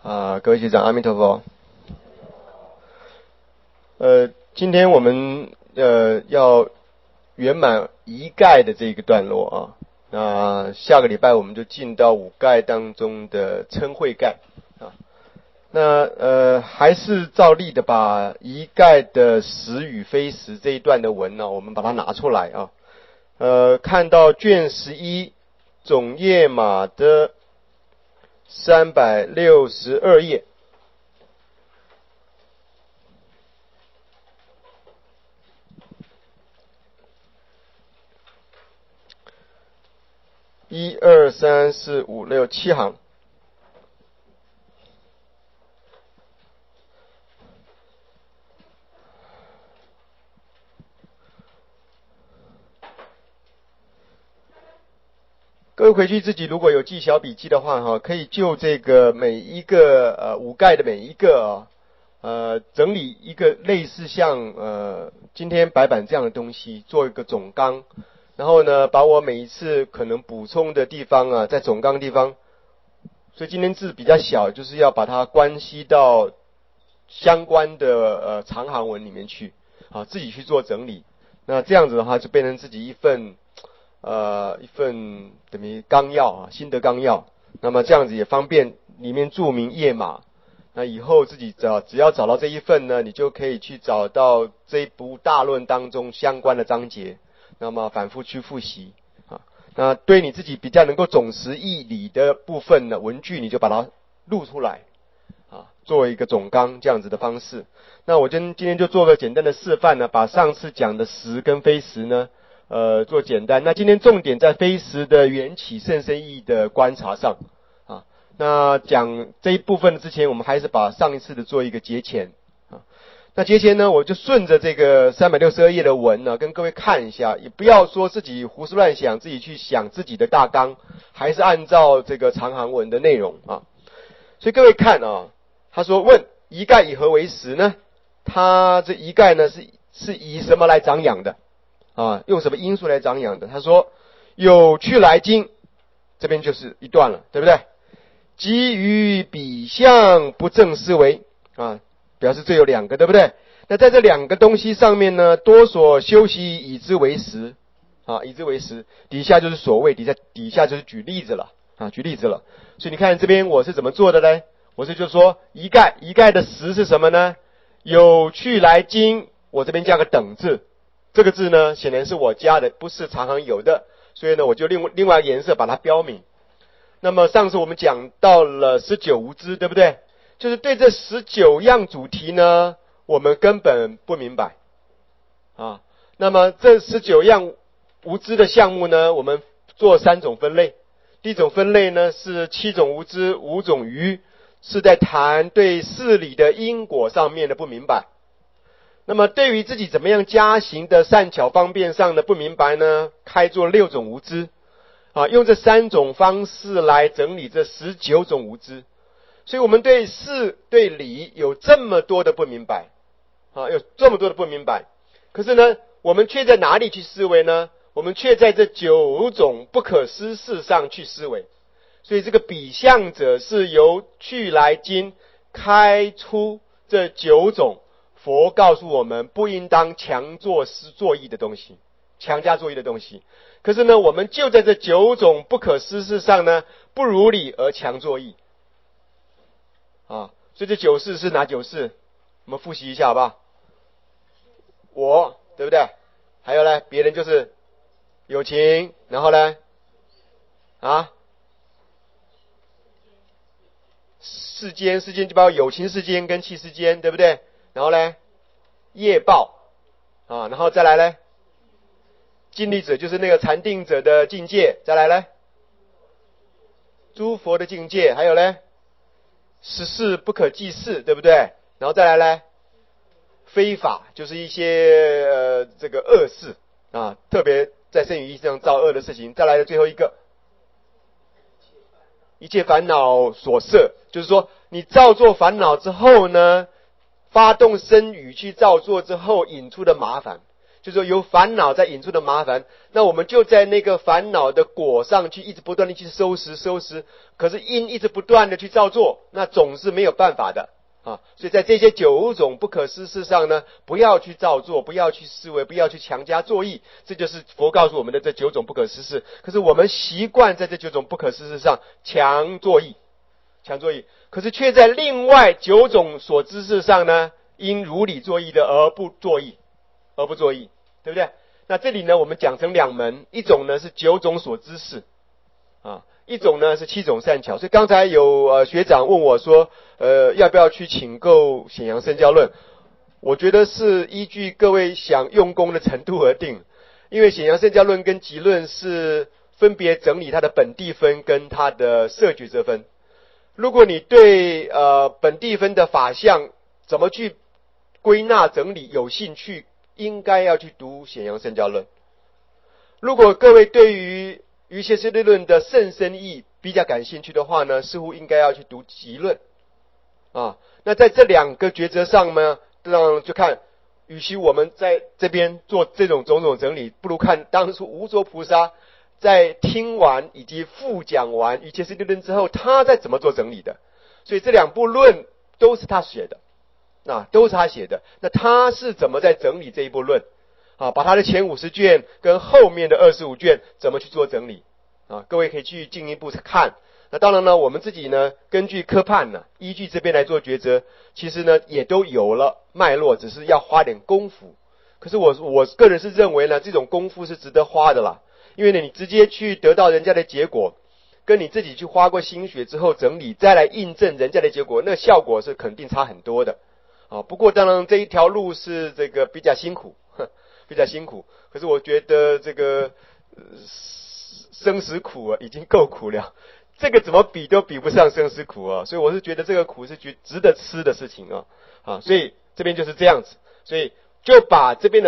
各位学长，阿弥陀佛。今天我们要圆满一盖的这个段落啊。那下个礼拜我们就进到五盖当中的称会盖啊。那还是照例的把一盖的实与非实这一段的文呢，我们把它拿出来啊。看到卷11总页码的362页。1、2、3、4、5、6、7行。各位回去自己如果有记小笔记的话可以就这个每一个五盖的每一个整理一个类似像今天白板这样的东西，做一个总纲。然后呢，把我每一次可能补充的地方在总纲地方，所以今天字比较小，就是要把它关系到相关的长行文里面去自己去做整理。那这样子的话，就变成自己一份等于纲要心得纲要。那么这样子也方便里面注明页码。那以后自己只要找到这一份呢，你就可以去找到这一部大论当中相关的章节，那么反复去复习那对你自己比较能够总实义理的部分呢，文句你就把它录出来作为一个总纲这样子的方式。那我今天就做个简单的示范呢，把上次讲的实跟非实呢做简单。那今天重点在非实的缘起甚深义的观察上那讲这一部分之前，我们还是把上一次的做一个节前那节前呢，我就顺着这个362页的文呢，跟各位看一下，也不要说自己胡思乱想，自己去想自己的大纲，还是按照这个长行文的内容所以各位看他说问一盖以何为实呢？他这一盖呢是以什么来长养的用什么因素来长养的？他说有去来经，这边就是一段了，对不对？基于比相不正思维表示这有两个，对不对？那在这两个东西上面呢，多所修习以之为实以之为实。底下就是所谓，底下就是举例子了举例子了。所以你看这边我是怎么做的呢？我是就说一盖的实是什么呢？有去来经，我这边加个等字，这个字呢显然是我加的，不是长行有的，所以呢我就另外颜色把它标明。那么上次我们讲到了19无知，对不对？就是对这19样主题呢，我们根本不明白那么这19样无知的项目呢，我们做3种分类。第一种分类呢是7种无知5种愚，是在谈对事理的因果上面的不明白。那么对于自己怎么样加行的善巧方便上的不明白呢，开作6种无知用这3种方式来整理这19种无知。所以我们对事对理有这么多的不明白有这么多的不明白。可是呢，我们却在哪里去思维呢？我们却在这9种不可思事上去思维。所以这个比相者是由去来经开出这9种佛告诉我们不应当强作意的东西，强加作意的东西。可是呢，我们就在这9种不可思事上呢，不如理而强作意所以这9事是哪9事？我们复习一下好不好？我，对不对？还有呢，别人就是有情，然后呢世间就包括有情世间跟器世间，对不对？然后呢，业报然后再来呢，尽力者就是那个禅定者的境界，再来呢，诸佛的境界，还有呢，十事不可计事，对不对？然后再来呢，非法就是一些这个恶事特别在圣语意义上造恶的事情。再来的最后一个，一切烦恼所摄，就是说你造作烦恼之后呢，发动身语去造作之后引出的麻烦， 就是说由烦恼在引出的麻烦，那我们就在那个烦恼的果上去一直不断的去收拾，可是因一直不断的去造作，那总是没有办法的啊。所以在这些9种不可思事上呢，不要去造作，不要去思维，不要去强加作意，这就是佛告诉我们的这9种不可思事。可是我们习惯在这9种不可思事上强作意，可是却在另外9种所知事上呢，因如理作意的而不作意，对不对？那这里呢，我们讲成2门，一种呢是9种所知事啊，一种呢是7种善巧。所以刚才有学长问我说，要不要去请购显扬圣教论？我觉得是依据各位想用功的程度而定，因为显扬圣教论跟集论是分别整理它的本地分跟它的摄觉遮分。如果你对本地分的法相怎么去归纳整理有兴趣，应该要去读显扬圣教论。如果各位对于瑜伽师地论的甚深义比较感兴趣的话呢，似乎应该要去读集论啊。那在这2个抉择上呢，就看，与其我们在这边做这种种种整理，不如看当初无着菩萨在听完以及复讲完瑜伽师地论之后，他在怎么做整理的。所以这2部论都是他写的。那他是怎么在整理这一部论啊？把他的前50卷跟后面的25卷怎么去做整理啊？各位可以去进一步看。那当然呢，我们自己呢，根据科判呢，依据这边来做抉择，其实呢也都有了脉络，只是要花点功夫。可是我个人是认为呢，这种功夫是值得花的啦，因为呢，你直接去得到人家的结果，跟你自己去花过心血之后整理，再来印证人家的结果，那效果是肯定差很多的。不过当然这一条路是这个比较辛苦。可是我觉得这个生死苦已经够苦了，这个怎么比都比不上生死苦啊！所以我是觉得这个苦是值得吃的事情啊。所以这边就是这样子，所以就把这边的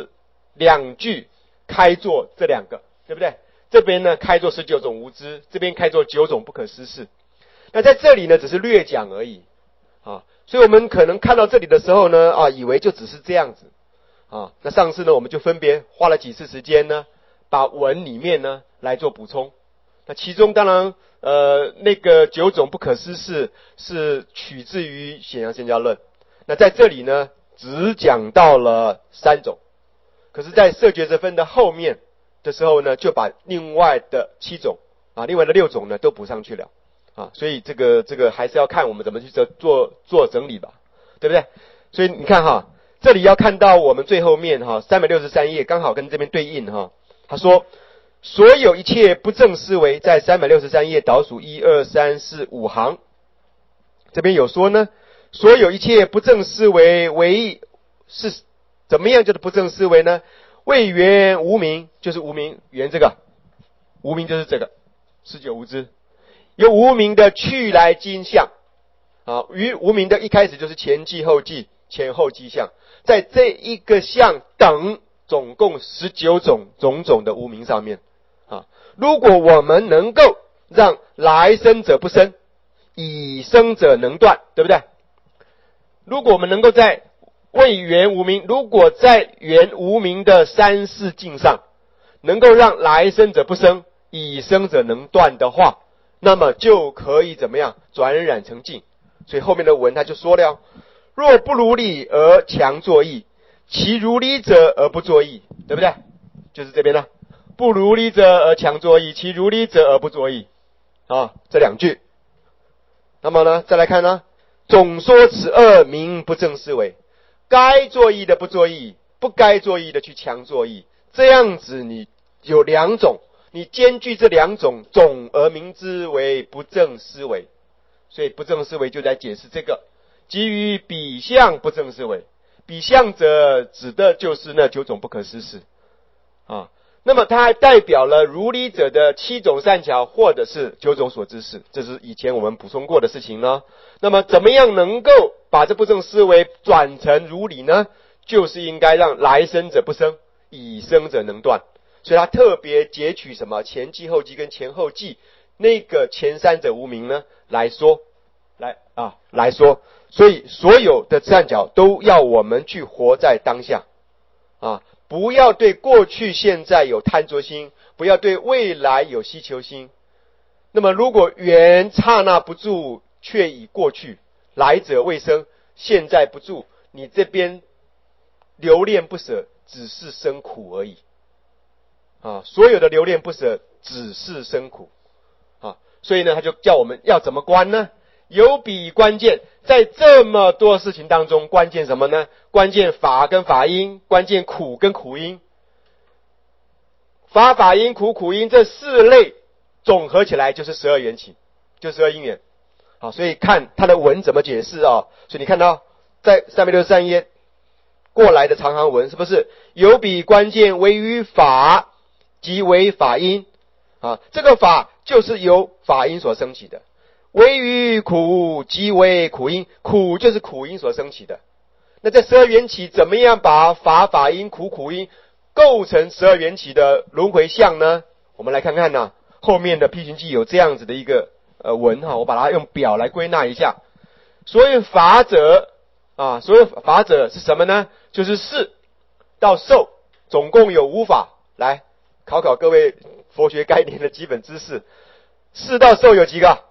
2句开作这2个，对不对？这边呢开作19种无知，这边开作9种不可思事。那在这里呢只是略讲而已啊。所以我们可能看到这里的时候呢，以为就只是这样子啊。那上次呢，我们就分别花了几次时间呢，把文里面呢来做补充。那其中当然，那个9种不可思事是取自于显扬圣教论。那在这里呢，只讲到了3种，可是，在摄觉遮分的后面的时候呢，就把另外的7种啊，另外的6种呢都补上去了。所以这个还是要看我们怎么去做整理吧，对不对？所以你看这里要看到我们最后面363页刚好跟这边对应他说所有一切不正思维，在363页倒数1、2、3、4、5行，这边有说呢，所有一切不正思维为是怎么样叫做不正思维呢？为缘无明，就是无明缘，这个无明就是这个19无知。由无明的去来今相于无明的一开始就是前记后记，前后记相，在这一个相等总共19种的无明上面如果我们能够让来生者不生，已生者能断，对不对？如果我们能够在为缘无明，如果在缘无明的3、4境上能够让来生者不生，已生者能断的话，那么就可以怎么样转染成净。所以后面的文他就说了，若不如理而强作意，其如理者而不作意，对不对？就是这边呢，不如理者而强作意，其如理者而不作意这2句。那么呢，再来看呢，总说此2名不正思维，该作意的不作意，不该作意的去强作意，这样子你有2种，你兼具这2种，总而名之为不正思维。所以不正思维就在解释这个，基于比相不正思维，比相者指的就是那9种不可思事那么它还代表了如理者的7种善巧，或者是9种所知事，这是以前我们补充过的事情呢。那么怎么样能够把这不正思维转成如理呢？就是应该让来生者不生，已生者能断。所以他特别截取什么前记后记跟前后记那个前3者无明呢来说，所以所有的善巧都要我们去活在当下不要对过去现在有贪着心，不要对未来有希求心。那么如果缘刹那不住，却已过去，来者未生，现在不住，你这边留恋不舍，只是生苦而已。所有的留恋不舍只是生苦。所以呢，他就叫我们要怎么观呢？有比关键，在这么多事情当中，关键什么呢？关键法跟法因，关键苦跟苦因。法法因苦苦因这四类总合起来就是12缘起，就12因缘。好，所以看他的文怎么解释啊。所以你看到在363页过来的长行文，是不是有比关键为于法，即为法因这个法就是由法因所生起的，为于苦，即为苦因，苦就是苦因所生起的。那在12缘起怎么样把法法因苦苦因构成12缘起的轮回相呢？我们来看看呢，后面的批行记有这样子的一个文我把它用表来归纳一下。所谓法者所谓法者是什么呢？就是是到受，总共有5法。来考考各位佛学概念的基本知识，是到受有几个？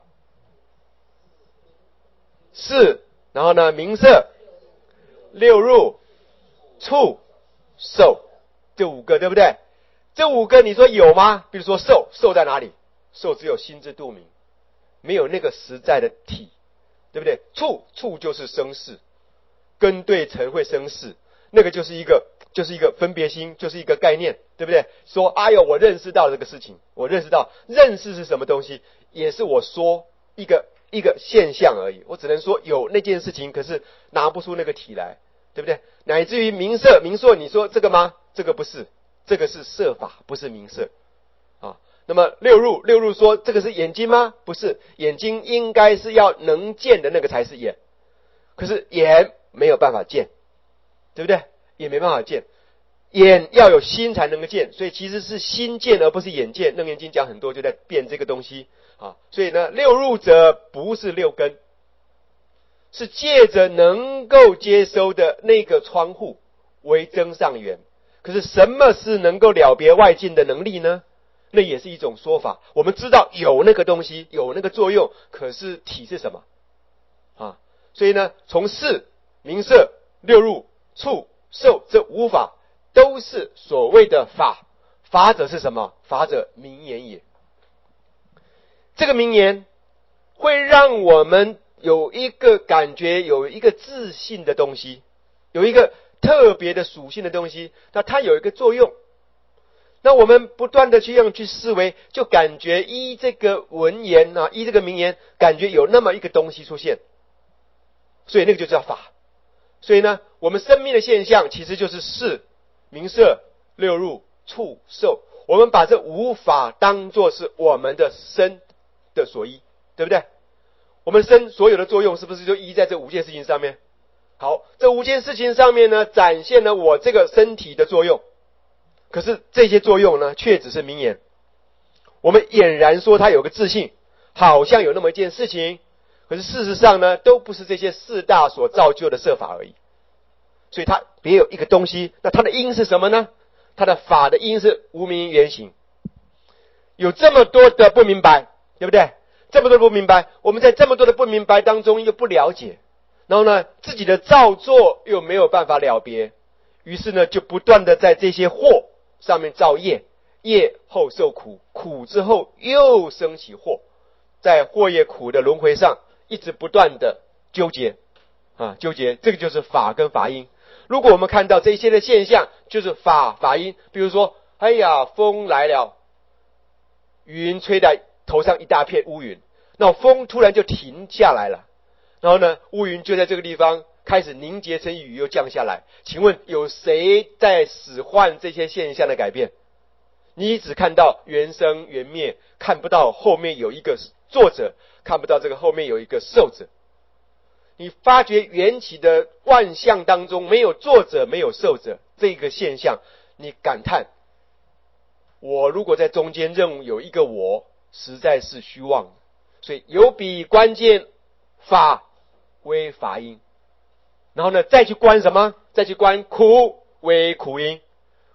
是，然后呢，名色、六入、触、受，这5个对不对？这5个你说有吗？比如说受，受在哪里？受只有心知肚明，没有那个实在的体，对不对？触，触就是生识，根对尘会生识，那个就是一个分别心，就是一个概念，对不对？说哎呦，我认识到这个事情，我认识到认识是什么东西，也是我说一个现象而已，我只能说有那件事情，可是拿不出那个体来，对不对？乃至于名色，名色你说这个吗？这个不是，这个是色法，不是名色那么六入说这个是眼睛吗？不是，眼睛应该是要能见的那个才是眼，可是眼没有办法见，对不对？也没办法见，眼要有心才能够见，所以其实是心见而不是眼见。楞严经讲很多就在辩这个东西所以呢，六入者不是六根，是借着能够接收的那个窗户为增上缘。可是什么是能够了别外境的能力呢？那也是一种说法。我们知道有那个东西，有那个作用，可是体是什么所以呢，从识、名色、六入、触、受这5法都是所谓的法。法者是什么？法者名言也。这个名言会让我们有一个感觉，有一个自信的东西，有一个特别的属性的东西，那它有一个作用。那我们不断的去思维，就感觉依这个文言依这个名言，感觉有那么一个东西出现，所以那个就叫法。所以呢，我们生命的现象其实就是识、名色、六入、触、受。我们把这5法当作是我们的身的所依，对不对？我们身所有的作用是不是就依在这5件事情上面？好，这5件事情上面呢，展现了我这个身体的作用。可是这些作用呢，却只是名言。我们俨然说它有个自信，好像有那么一件事情，可是事实上呢，都不是这些4大所造就的色法而已。所以它别有一个东西，那它的因是什么呢？它的法的因是无明缘行。有这么多的不明白，对不对？这么多的不明白，我们在这么多的不明白当中又不了解，然后呢，自己的造作又没有办法了别，于是呢，就不断的在这些惑上面造业，业后受苦，苦之后又升起惑，在惑业苦的轮回上一直不断的纠结纠结，这个就是法跟法因。如果我们看到这些的现象，就是法因。比如说，哎呀，风来了，云吹在头上一大片乌云，那风突然就停下来了，然后呢，乌云就在这个地方开始凝结成雨，又降下来。请问有谁在使唤这些现象的改变？你只看到缘生缘灭，看不到后面有一个作者，看不到这个后面有一个受者。你发觉缘起的万象当中没有作者，没有受者，这个现象，你感叹，我如果在中间认有一个我，实在是虚妄。所以有比关键法为法因，然后呢，再去观什么？再去观苦为苦因。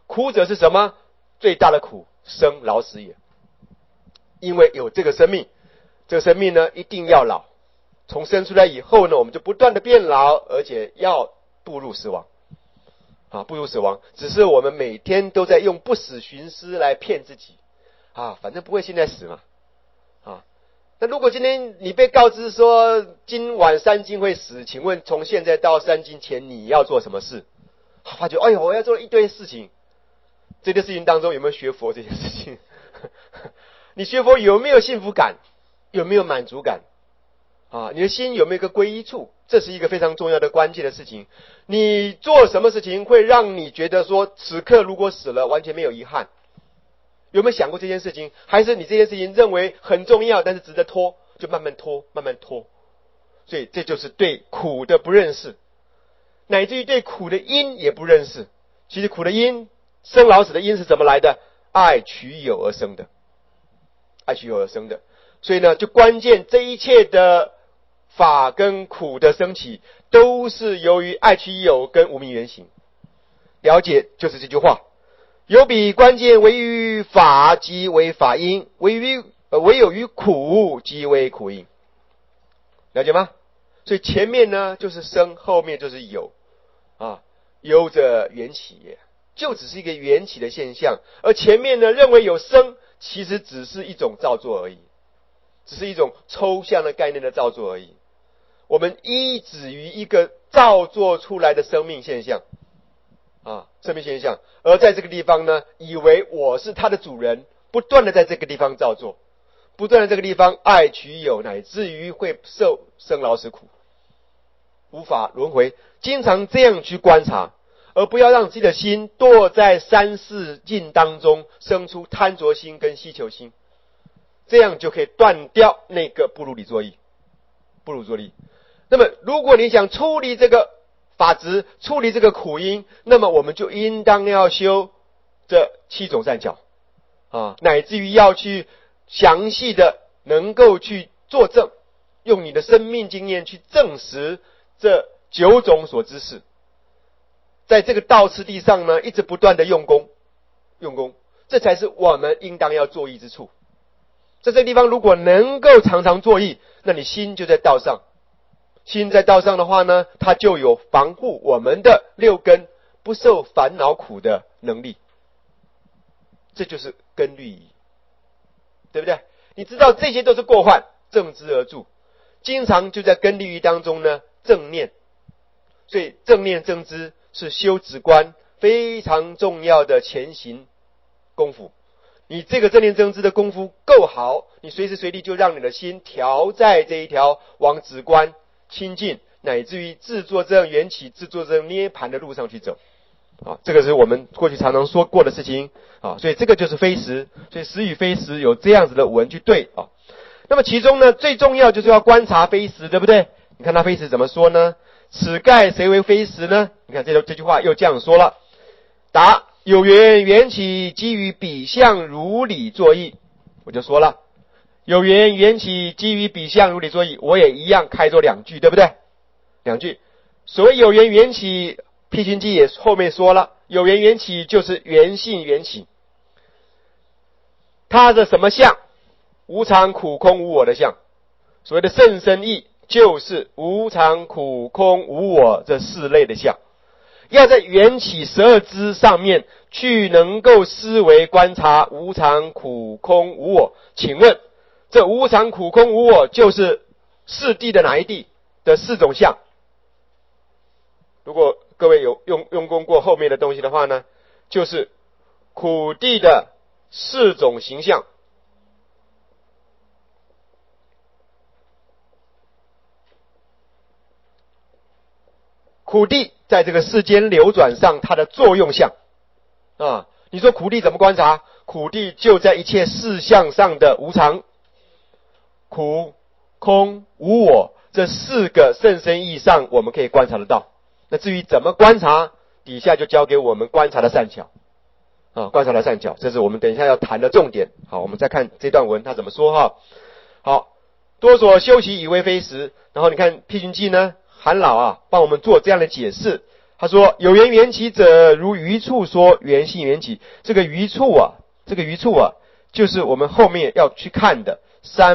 苦者是什么？最大的苦，生老死也。因为有这个生命，这个生命呢一定要老，从生出来以后呢，我们就不断的变老，而且要步入死亡。步入死亡，只是我们每天都在用不死寻思来骗自己。反正不会现在死嘛。那如果今天你被告知说今晚3更会死，请问从现在到3更前你要做什么事？发觉我要做一堆事情。这些事情当中有没有学佛这件事情？你学佛有没有幸福感？有没有满足感？你的心有没有一个归依处？这是一个非常重要的关键的事情。你做什么事情会让你觉得说此刻如果死了完全没有遗憾？有没有想过这件事情？还是你这件事情认为很重要，但是值得拖，就慢慢拖，慢慢拖。所以这就是对苦的不认识，乃至于对苦的因也不认识。其实苦的因，生老死的因是怎么来的？爱取有而生的，爱取有而生的。所以呢，就关键这一切的法跟苦的升起，都是由于爱取有跟无明原形。了解就是这句话。有彼关键为于法即为法因，唯有于苦即为苦因。了解吗？所以前面呢就是生，后面就是有。有者缘起也，就只是一个缘起的现象。而前面呢认为有生，其实只是一种造作而已，只是一种抽象的概念的造作而已。我们依止于一个造作出来的生命现象。生命现象，而在这个地方呢，以为我是他的主人，不断的在这个地方造作，不断的这个地方爱取有，乃至于会受生老死苦，无法轮回。经常这样去观察，而不要让自己的心堕在三世境当中，生出贪着心跟希求心，这样就可以断掉那个不如理作意，不如作意。那么如果你想出离这个法执，处理这个苦因，那么我们就应当要修这7种善巧，乃至于要去详细的能够去作证，用你的生命经验去证实这9种所知识。在这个道次第上呢，一直不断的用功，这才是我们应当要作意之处。在这个地方如果能够常常作意，那你心就在道上。心在道上的话呢，它就有防护我们的6根不受烦恼苦的能力。这就是根律仪，对不对？你知道这些都是过患，正知而住，经常就在根律仪当中呢正念。所以正念正知是修止观非常重要的前行功夫。你这个正念正知的功夫够好，你随时随地就让你的心调在这一条往止观清净，乃至于自作证缘起、自作证涅盘的路上去走。这个是我们过去常常说过的事情。所以这个就是非实。所以实与非实有这样子的文去对。那么其中呢，最重要就是要观察非实，对不对？你看他非实怎么说呢？此盖谁为非实呢？你看这句话又这样说了。答：有缘缘起基于彼相如理作意。我就说了，有缘缘起基于彼相如理作意，我也一样开作2句，对不对？2句。所谓有缘缘起，辟心记也后面说了，有缘缘起就是缘性缘起。它的什么相？无常苦空无我的相。所谓的甚深义，就是无常苦空无我这4类的相。要在缘起12支上面去能够思维观察无常苦空无我。请问这无常苦空无我就是4谛的哪一谛的4种相？如果各位有用功过后面的东西的话呢，就是苦谛的4种形象。苦谛在这个世间流转上它的作用相。你说苦谛怎么观察？苦谛就在一切事相上的无常、苦、空、无我这4个甚深义上我们可以观察得到。那至于怎么观察，底下就交给我们观察的善巧。观察的善巧，这是我们等一下要谈的重点。好，我们再看这段文他怎么说哈。好，多所修习以为非实。然后你看辟军记呢，韩老帮我们做这样的解释。 他说有缘缘起者，如余处说缘性缘起。这个余处啊，就是我们后面要去看的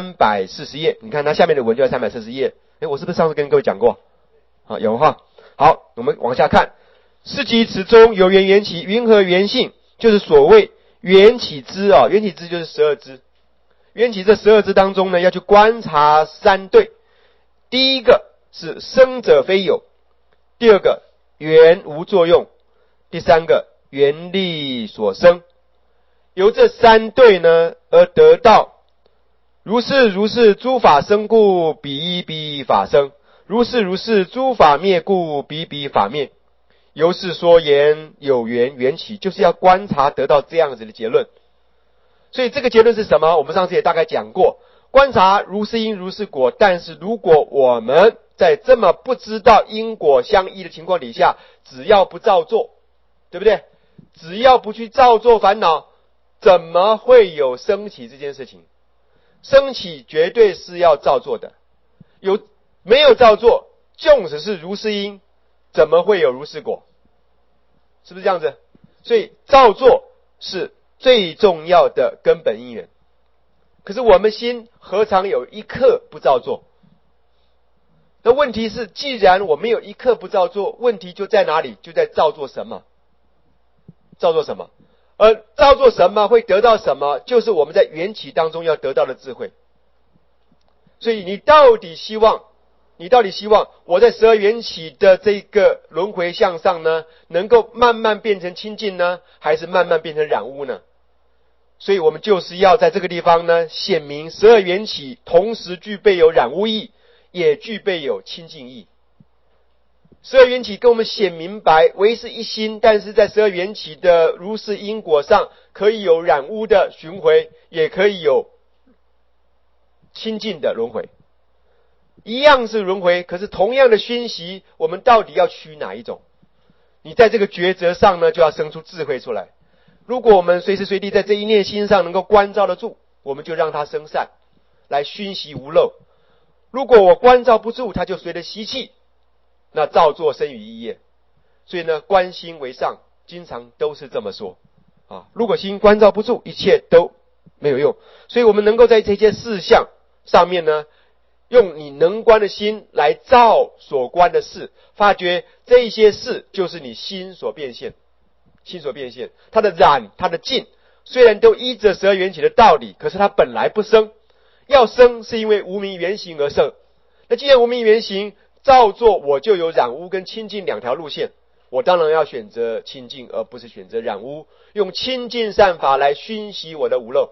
340页。你看它下面的文就在340页。我是不是上次跟各位讲过？有哈。好，我们往下看。是即此中有缘缘起，云何缘性？就是所谓缘起支啊，缘起支就是12支。缘起这12支当中呢，要去观察3对。第一个是生者非有，第二个缘无作用，第三个缘力所生。由这3对呢而得到如是诸法生故，彼法生；如是诸法灭故，彼法灭。由是说言有缘缘起，就是要观察得到这样子的结论。所以这个结论是什么？我们上次也大概讲过，观察如是因如是果。但是如果我们在这么不知道因果相依的情况底下，只要不造作，对不对？只要不去造作烦恼，怎么会有升起这件事情？升起绝对是要造作的，没有造作，纵使是如是因，怎么会有如是果？是不是这样子？所以造作是最重要的根本因缘。可是我们心何尝有一刻不造作？那问题是，既然我们有一刻不造作，问题就在哪里？就在造作什么？造作什么？而造作什么会得到什么？就是我们在缘起当中要得到的智慧。所以你到底希望我在12缘起的这个轮回向上呢，能够慢慢变成清净呢，还是慢慢变成染污呢？所以我们就是要在这个地方呢，显明12缘起同时具备有染污意，也具备有清净意。12缘起跟我们显明白唯是一心，但是在12缘起的如是因果上，可以有染污的巡回，也可以有清净的轮回。一样是轮回，可是同样的熏习，我们到底要取哪一种？你在这个抉择上呢，就要生出智慧出来。如果我们随时随地在这一念心上能够关照得住，我们就让它生善，来熏习无漏。如果我关照不住，它就随着习气，那造作生于一业。所以呢，观心为上，经常都是这么说如果心关照不住，一切都没有用。所以我们能够在这些事项上面呢，用你能观的心来照所观的事，发觉这一些事就是你心所变现。它的染它的净虽然都依着12缘起的道理，可是它本来不生，要生是因为无明缘行而生。那既然无明缘行造作，我就有染污跟清净2条路线，我当然要选择清净，而不是选择染污，用清净善法来熏习我的无漏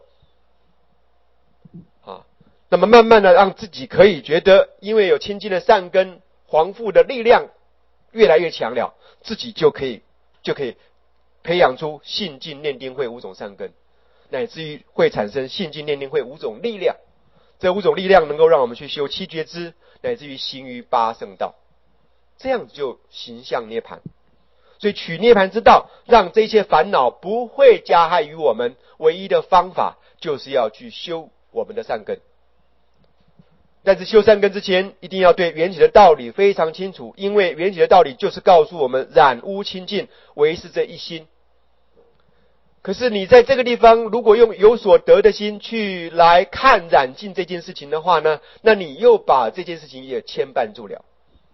那么慢慢的让自己可以觉得，因为有清净的善根，黄附的力量越来越强了，自己就可以培养出信净念定慧5种善根，乃至于会产生信净念定慧5种力量。这5种力量能够让我们去修7觉支，乃至于行于8圣道，这样就行向涅槃。所以取涅槃之道，让这些烦恼不会加害于我们，唯一的方法就是要去修我们的善根。但是修善根之前，一定要对缘起的道理非常清楚，因为缘起的道理就是告诉我们染污清净唯是这一心。可是你在这个地方如果用有所得的心去来看染净这件事情的话呢，那你又把这件事情也牵绊住了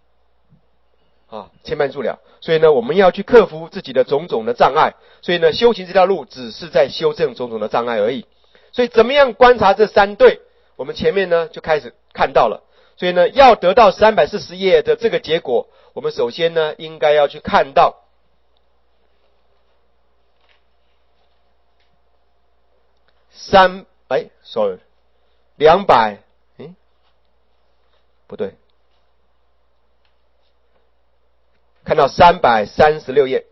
所以呢，我们要去克服自己的种种的障碍。所以呢，修行这条路只是在修正种种的障碍而已。所以怎么样观察这3对，我们前面呢就开始看到了。所以呢，要得到340页的这个结果，我们首先呢应该要去看到看到336页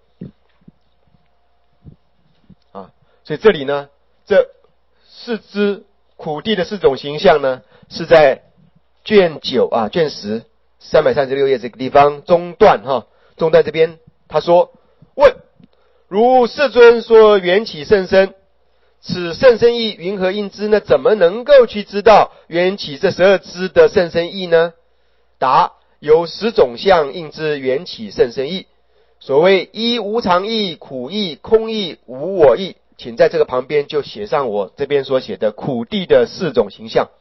所以这里呢，这4支苦地的4种形象呢，是在卷9卷10 336页这个地方中段中段这边他说：问如世尊说缘起甚深，此甚深义云何应知呢？怎么能够去知道缘起这12支的甚深义呢？答：有10种相应知缘起甚深义。 所谓一无常义、苦义、空义、无我义，请在这个旁边就写上我这边所写的苦地的4种形象。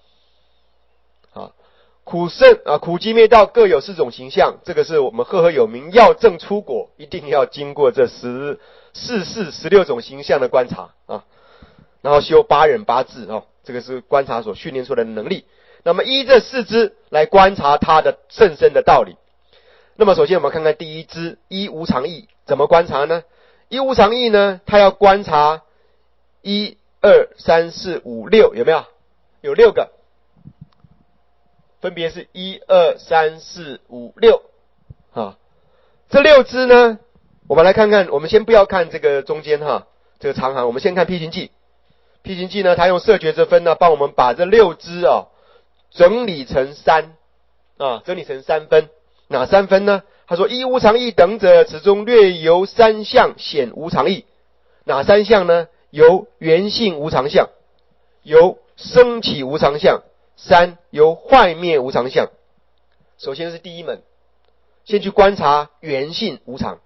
苦圣苦集灭道各有4种形象，这个是我们赫赫有名，要证出果一定要经过这16种形象的观察啊，然后修8忍8智这个是观察所训练出来的能力。那么依这4支来观察它的甚深的道理。那么首先我们看看第一支一无常义，怎么观察呢？一无常义呢，它要观察1、2、3、4、5、6，有没有？有6个，分别是1、2、3、4、5、6这6支呢，我们来看看，我们先不要看这个中间这个长行，我们先看辟行记。辟行记呢，它用色觉之分呢，帮我们把这6支整理成整理成3分。哪3分呢？他说一无常义等者，此中略由3项显无常义。哪3项呢？由缘性无常相，由生起无常相，3由坏灭无常相。首先是第一门，先去观察缘性无常。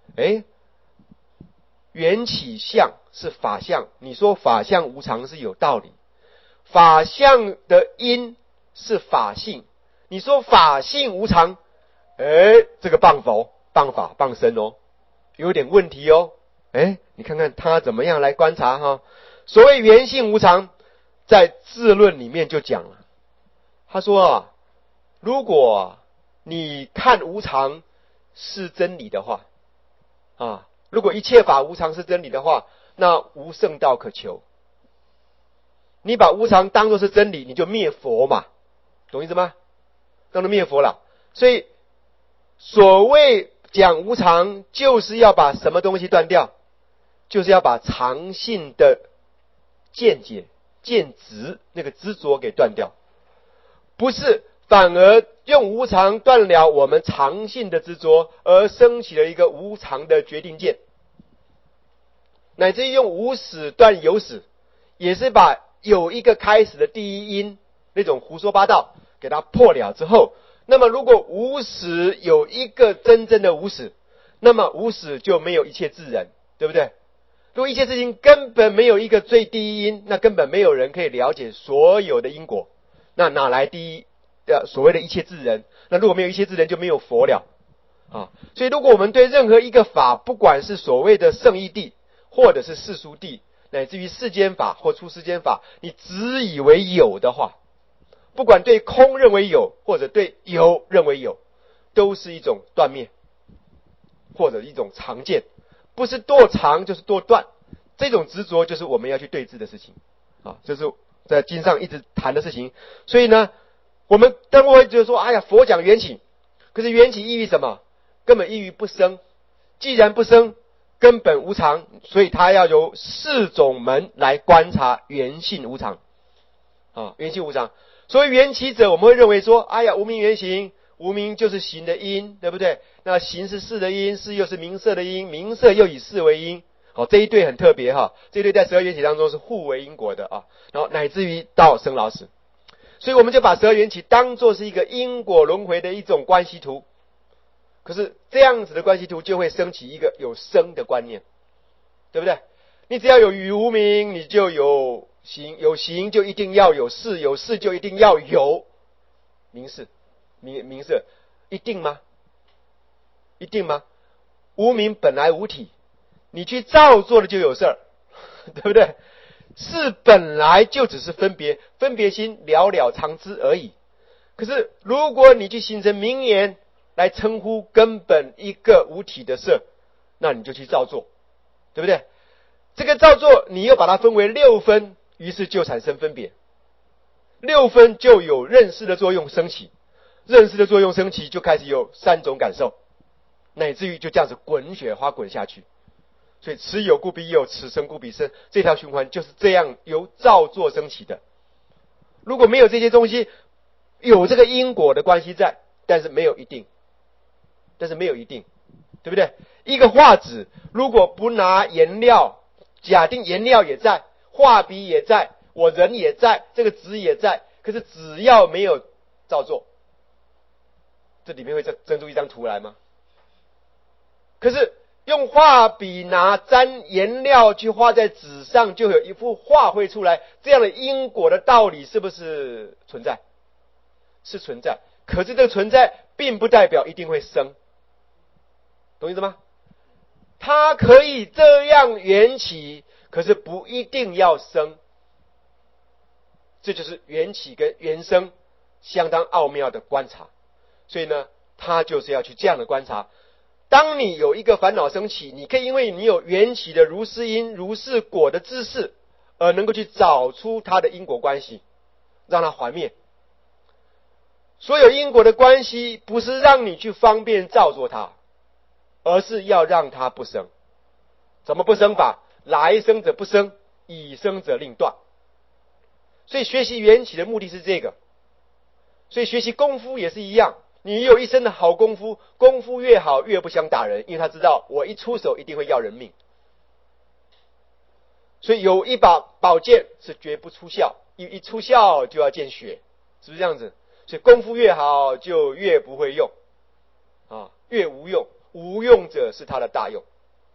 缘起相是法相，你说法相无常是有道理，法相的因是法性，你说法性无常，这个谤佛、谤法、谤身有点问题你看看他怎么样来观察所谓缘性无常，在智论里面就讲了，他说如果你看无常是真理的话如果一切法无常是真理的话，那无圣道可求。你把无常当作是真理，你就灭佛嘛，懂意思吗？当作灭佛了。所以所谓讲无常，就是要把什么东西断掉？就是要把常性的见解、见执那个执着给断掉，不是反而用无常断了我们常性的执着，而升起了一个无常的决定见，乃至于用无始断有始，也是把有一个开始的第一因那种胡说八道给它破了之后，那么如果无始有一个真正的无始，那么无始就没有一切自然，对不对？如果一切事情根本没有一个最第一因，那根本没有人可以了解所有的因果，那哪来所谓的一切自然？那如果没有一切自然，就没有佛了所以如果我们对任何一个法，不管是所谓的圣义谛，或者是世俗谛，乃至于世间法或出世间法，你只以为有的话，不管对空认为有，或者对有认为有，都是一种断灭，或者一种常见，不是堕常就是堕断。这种执着就是我们要去对治的事情这是在经上一直谈的事情。所以呢，我们当然会觉得说，哎呀，佛讲缘起，可是缘起意于什么？根本意于不生。既然不生，根本无常，所以他要由4种门来观察缘性无常缘性无常。所以缘起者，我们会认为说，哎呀，无明缘行，无明就是行的因，对不对？那行是事的因，事又是名色的因，名色又以事为因。这一对很特别这一对在12缘起当中是互为因果的然后乃至于到生老死。所以我们就把12缘起当作是一个因果轮回的一种关系图。可是这样子的关系图就会升起一个有生的观念，对不对？你只要有与无明，你就有行，有行就一定要有事，有事就一定要有名色，名色一定吗？一定吗？无明本来无体，你去造作了就有事儿，对不对？事本来就只是分别，分别心了了常知而已。可是如果你去形成名言来称呼根本一个无体的色，那你就去造作，对不对？这个造作你又把它分为6分，于是就产生分别。6分就有认识的作用升起，认识的作用升起就开始有3种感受，乃至于就这样子滚雪花滚下去。所以此有故必有，此生故必生，这条循环就是这样由造作升起的。如果没有这些东西，有这个因果的关系在，但是没有一定，对不对？一个画纸如果不拿颜料，假定颜料也在，画笔也在，我人也在，这个纸也在，可是只要没有造作，这里面会生出一张图来吗？ 可是用画笔拿沾颜料去画在纸上，就有一幅画会出来，这样的因果的道理是不是存在？是存在。可是这个存在并不代表一定会生，懂意思吗？它可以这样缘起，可是不一定要生。这就是缘起跟缘生相当奥妙的观察。所以呢，他就是要去这样的观察。当你有一个烦恼升起，你可以因为你有缘起的如是因如是果的知识，而能够去找出它的因果关系，让它还灭。所有因果的关系不是让你去方便造作它，而是要让它不生。怎么不生法？来生者不生，已生者令断。所以学习缘起的目的是这个。所以学习功夫也是一样，你有一身的好功夫，功夫越好越不想打人，因为他知道我一出手一定会要人命。所以有一把宝剑是绝不出鞘，一出鞘就要见血，是不是这样子？所以功夫越好就越不会用越无用，无用者是他的大用。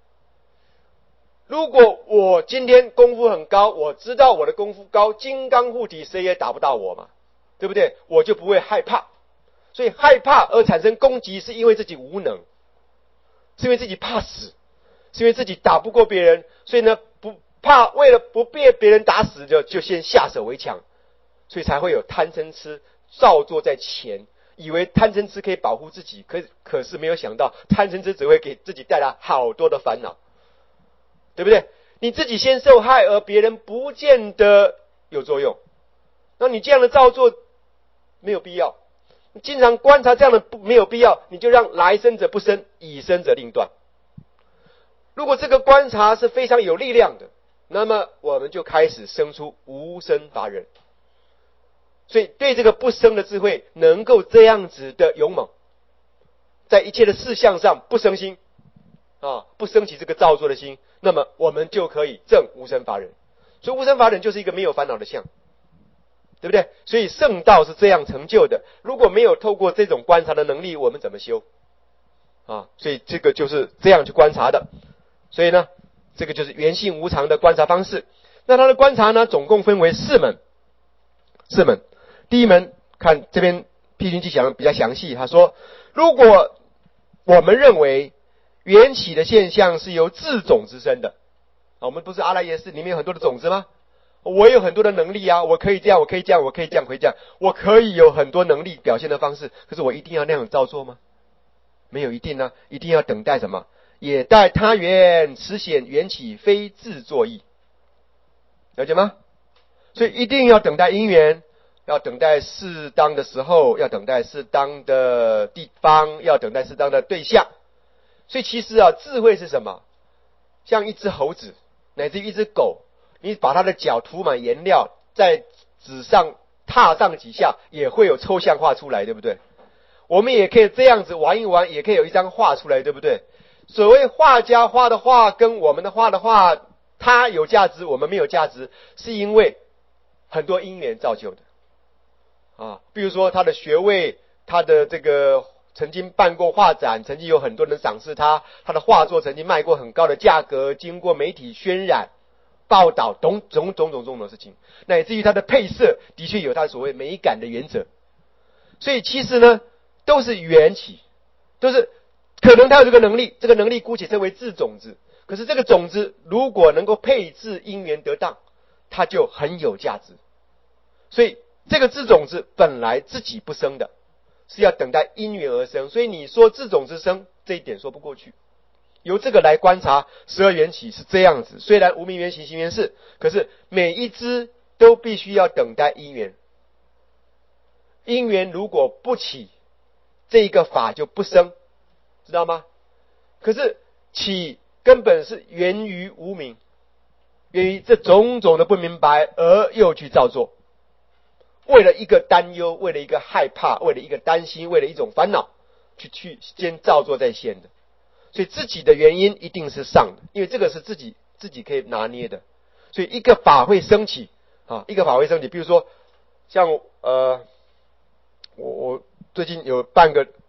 如果我今天功夫很高，我知道我的功夫高，金刚护体谁也打不到我嘛，对不对？我就不会害怕。所以害怕而产生攻击，是因为自己无能，是因为自己怕死，是因为自己打不过别人，所以呢不怕，为了不被别人打死就先下手为强，所以才会有贪嗔痴造作在前，以为贪嗔痴可以保护自己，可是没有想到贪嗔痴只会给自己带来好多的烦恼，对不对？你自己先受害，而别人不见得有作用，那你这样的造作没有必要。经常观察这样的没有必要，你就让来生者不生，已生者令断。如果这个观察是非常有力量的，那么我们就开始生出无生法忍。所以对这个不生的智慧能够这样子的勇猛，在一切的事项上不生心不升起这个造作的心，那么我们就可以证无生法忍。所以无生法忍就是一个没有烦恼的相，对不对？所以圣道是这样成就的。如果没有透过这种观察的能力，我们怎么修所以这个就是这样去观察的。所以呢，这个就是缘性无常的观察方式。那他的观察呢，总共分为4门。第一门，看这边辟军记讲的比较详细，他说，如果我们认为缘起的现象是由自种子生的我们不是阿赖耶识里面有很多的种子吗？我有很多的能力我可以这样，我可以这样，我可以这样，可以这样，我可以有很多能力表现的方式，可是我一定要那样造作吗？没有一定呢，一定要等待什么？也待他缘，此显缘起非自作意，了解吗？所以一定要等待因缘，要等待适当的时候，要等待适当的地方，要等待适当的对象。所以其实智慧是什么？像一只猴子乃至于一只狗，你把它的脚涂满颜料，在纸上踏上几下，也会有抽象画出来，对不对？我们也可以这样子玩一玩，也可以有一张画出来，对不对？所谓画家画的画跟我们的画的画，它有价值，我们没有价值，是因为很多因缘造就的比如说他的学位，他的这个曾经办过画展，曾经有很多人赏识他，他的画作曾经卖过很高的价格，经过媒体渲染报道种种的事情，乃至于他的配色的确有他所谓美感的原则。所以其实呢都是缘起，都是可能他有这个能力，这个能力姑且称为自种子，可是这个种子如果能够配置因缘得当，它就很有价值。所以这个自种子本来自己不生的，是要等待因缘而生，所以你说自种子生，这一点说不过去。由这个来观察12缘起是这样子，虽然无明缘行行缘事，可是每一支都必须要等待因缘，因缘如果不起，这一个法就不生，知道吗？可是起根本是源于无明，源于这种种的不明白而又去造作，为了一个担忧，为了一个害怕，为了一个担心，为了一种烦恼，去先造作在先的。所以自己的原因一定是上的，因为这个是自己可以拿捏的。所以一个法会升起一个法会升起，比如说像我最近有办个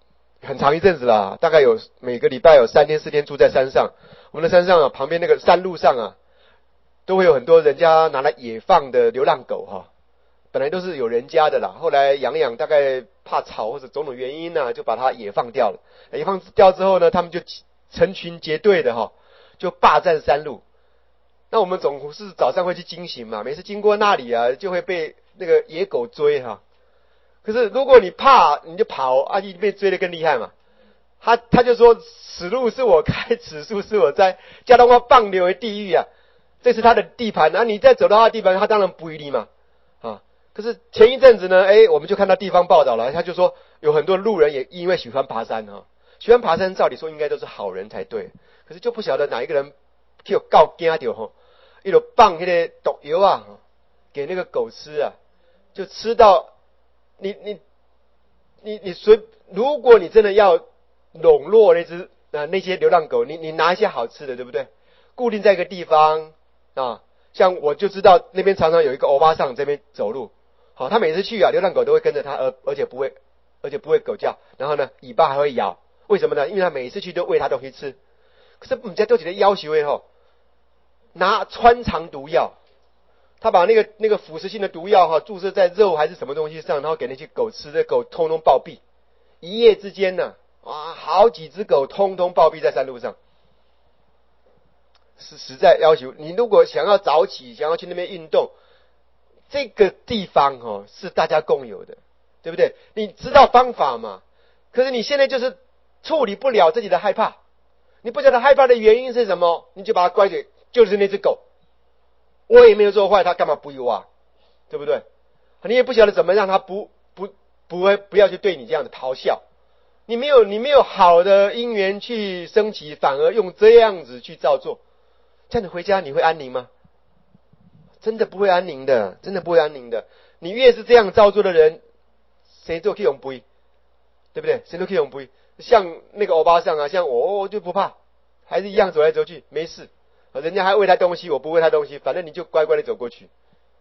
很长一阵子了，大概有每个礼拜有3天4天住在山上。我们的山上啊，旁边那个山路上啊，都会有很多人家拿来野放的流浪狗哈。本来都是有人家的啦，后来养养大概怕吵或者种种原因呢，就把它野放掉了。野放掉之后呢，他们就成群结队的哈，就霸占山路。那我们总是早上会去惊醒嘛，每次经过那里啊，就会被那个野狗追哈。可是如果你怕，你就跑啊，你被追得更厉害嘛。他就说此路是我开，此树是我栽，叫他放流为地狱啊，这是他的地盘啊，你再走到他的地盘，他当然不理你嘛啊。可是前一阵子呢，我们就看到地方报道了，他就说有很多路人也因为喜欢爬山哈，喜欢爬山，照理说应该都是好人才对，可是就不晓得哪一个人就告惊到哈，一路放那个毒药啊，给那个狗吃啊，就吃到你如果你真的要笼络那些流浪狗，你拿一些好吃的，对不对？固定在一个地方啊，像我就知道那边常常有一个欧巴桑这边走路。好，他每次去啊，流浪狗都会跟着他，而且不会狗叫，然后呢，尾巴还会摇。为什么呢？因为他每一次去都喂他东西吃。可是我们家都觉得要求拿穿肠毒药，他把那个腐蚀性的毒药注射在肉还是什么东西上，然后给那些狗吃，这狗通通暴毙。一夜之间呢，哇，好几只狗通通暴毙在山路上。是实在要求你，如果想要早起，想要去那边运动。这个地方是大家共有的，对不对？你知道方法嘛？可是你现在就是处理不了自己的害怕，你不晓得害怕的原因是什么，你就把它怪罪，就是那只狗，我也没有做坏，它干嘛不由啊？对不对？你也不晓得怎么让它不要去对你这样的咆哮，你没有好的因缘去升起，反而用这样子去照做，这样你回家你会安宁吗？真的不会安宁的，真的不会安宁的。你越是这样照做的人，谁都可以用不，对不对？谁都可以用不。像那个欧巴桑啊，像我就不怕，还是一样走来走去，没事。人家还喂他东西，我不喂他东西，反正你就乖乖的走过去，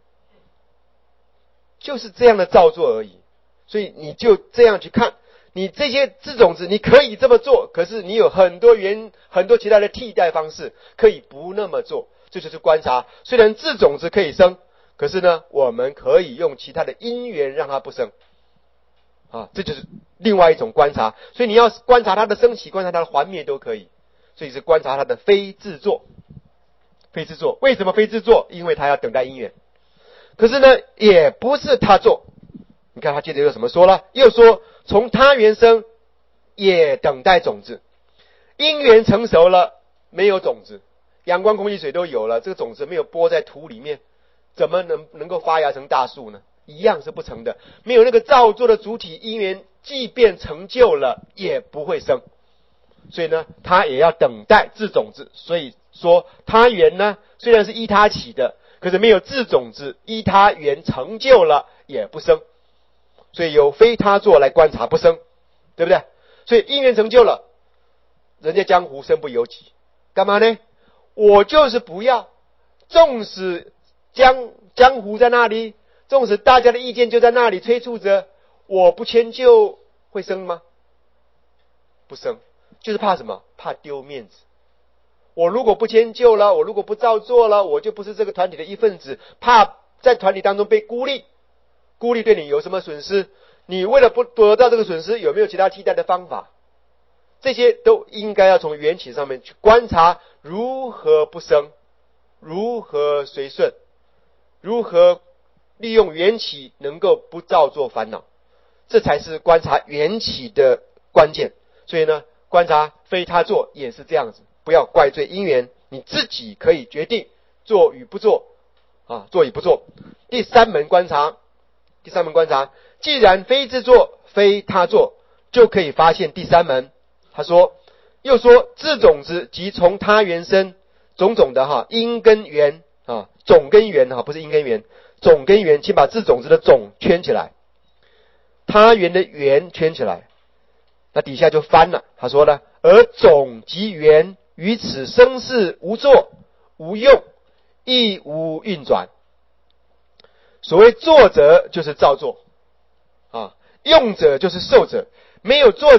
就是这样的照做而已。所以你就这样去看，你这些智种子，你可以这么做，可是你有很多其他的替代方式，可以不那么做。这就是观察，虽然智种子可以生，可是呢，我们可以用其他的因缘让它不生啊，这就是另外一种观察。所以你要观察它的升起，观察它的还灭都可以，所以是观察它的非自作。非自作为什么非自作？因为它要等待因缘。可是呢，也不是他做。你看他接着又怎么说了？又说从他原生，也等待种子，因缘成熟了，没有种子。阳光、空气、水都有了，这个种子没有播在土里面，怎么能够发芽成大树呢？一样是不成的。没有那个造作的主体因缘，即便成就了，也不会生。所以呢，它也要等待自种子。所以说，他缘呢，虽然是依他起的，可是没有自种子，依他缘成就了，也不生。所以由非他作来观察不生，对不对？所以因缘成就了，人家江湖身不由己，干嘛呢？我就是不要，纵使江湖在那里，纵使大家的意见就在那里催促着，我不迁就会生吗？不生，就是怕什么？怕丢面子。我如果不迁就了，我如果不照做了，我就不是这个团体的一份子，怕在团体当中被孤立。孤立对你有什么损失？你为了不得到这个损失，有没有其他替代的方法？这些都应该要从缘起上面去观察，如何不生，如何随顺，如何利用缘起能够不造作烦恼，这才是观察缘起的关键。所以呢，观察非他做也是这样子，不要怪罪因缘，你自己可以决定做与不做啊，做与不做。第三门观察，既然非自作非他作，就可以发现第三门。他说，又说自种子即从他缘生，种种的因跟缘啊，种跟缘不是因跟缘，种跟缘，请把自种子的种圈起来，他缘的缘圈起来。那底下就翻了，他说呢，而种及缘于此生世无作无用，亦无运转。所谓作者就是造作啊，用者就是受者，没有作者